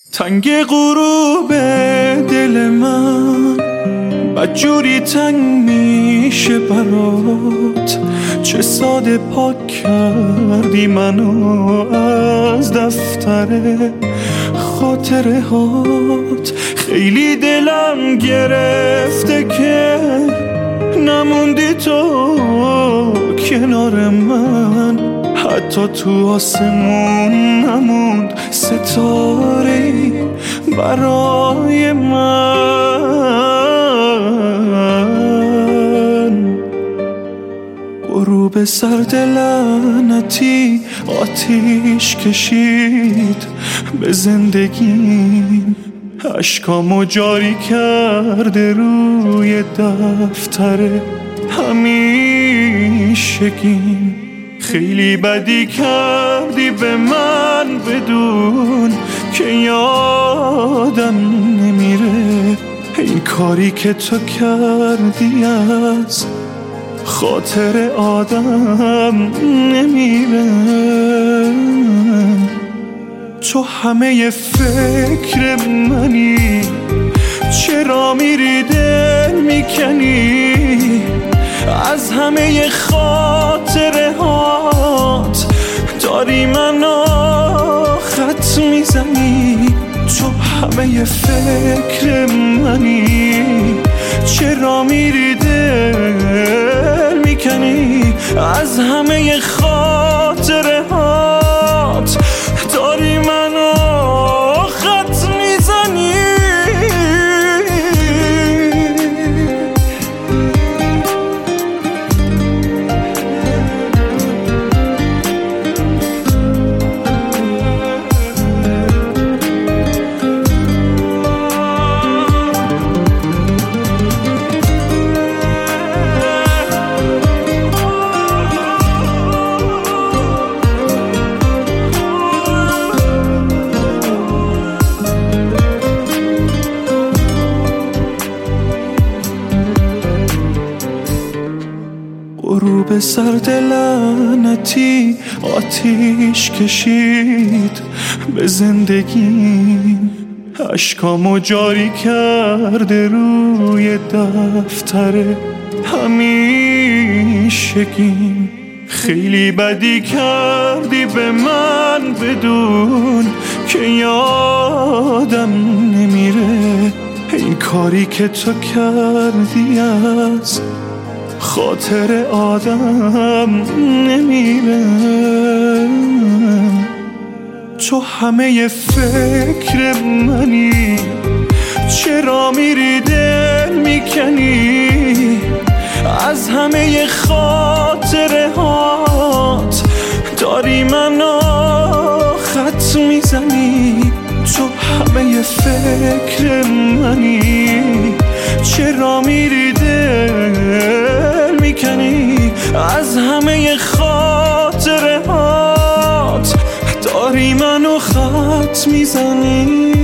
تنگ غروب دل من بدجوری تنگ میشه برات، چه ساده پاک کردی منو از دفتر خاطره هات. خیلی دلم گرفته که نموندی تو کنار من، حتی تو آسمون نموند ستاره برای من. غروب سرد لعنتی آتیش کشید به زندگیم، اشکامو جاری کرده روی دفتر همیشگیم. خیلی بدی کردی به من بدون که یادم نمیره، این کاری که تو کردی از خاطر آدم نمیره. تو همه فکر منی، چرا میری دل میکنی از همه خاطره هات، داری منو خط میزنی. تو همه فکر منی، چرا میری دل میکنی از همه خاطره هات، داری منو خط میزنی. غروب سرد لعنتی آتیش کشید به زندگیم، اشکامو جاری کرده روی دفتر همیشگیم. خیلی بدی کردی به من بدون که یادم نمیره، این کاری که تو کردی از خاطر آدم نمیره. تو همه فکر منی، چرا میری دل میکنی از همه خاطره هات، داری منو خط میزنی. تو همه فکر منی، چرا میری دل میکنی از همه خاطره هات، داری منو خط میزنی.